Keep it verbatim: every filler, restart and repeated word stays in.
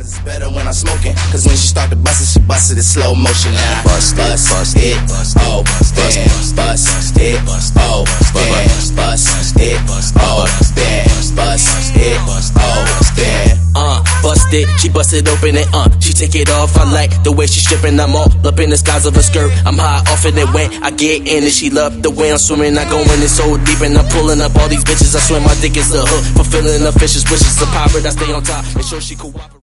It's better when I'm smoking, cause when she start to bust it, she bust it in slow motion. Now I bust, bust, bust it, oh, damn, bust it, oh, damn, bust it, oh, damn, bust it, oh, damn. Uh, bust it, she bust it open and uh, she take it off. I like the way she stripping, I'm all up in the skies of her skirt. I'm high off in it when I get in and she love the way I'm swimming. I go in it so deep and I'm pulling up all these bitches. I swear my dick is the hook, fulfilling her vicious wishes. A pirate, I stay on top, make sure she cooperate.